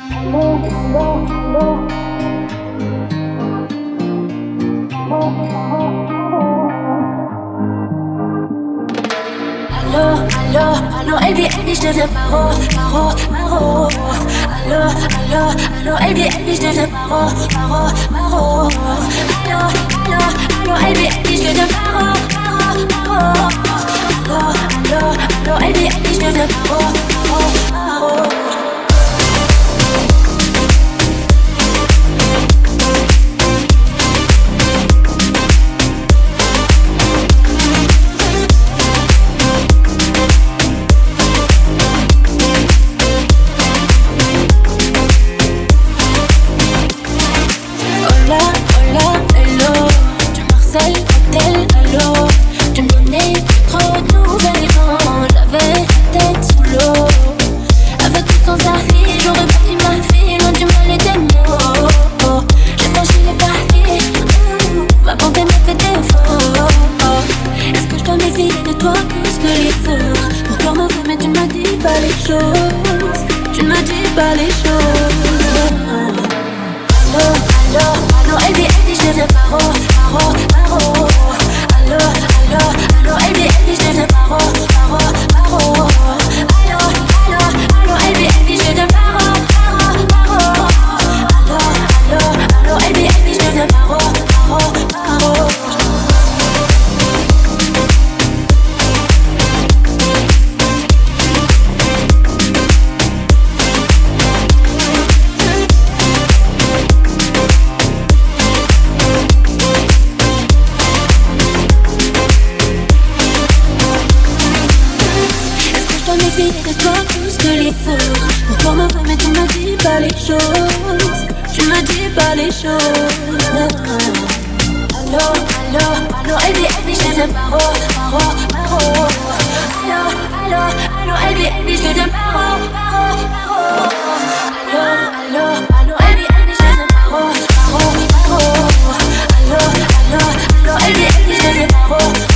Allô, Elbi, je deviens paro. Allô, Elbi, je deviens paro. Allô, Elbi, je deviens paro. Allô, Elbi, je deviens paro. Tu ne me dis pas les choses. Allô, Elbi, je deviens paro. Allô, Elbi, je deviens paro. Allô, Elbi, je deviens paro. Allô, Elbi, je deviens paro. De toi plus que les autres. Pourquoi me veux mais tu me dis pas les choses. Tu me dis pas les choses. Allô, Elbi, je deviens paro. Allô, Elbi, je deviens paro. Allô, Elbi, je deviens paro. Allô, Elbi, je deviens paro.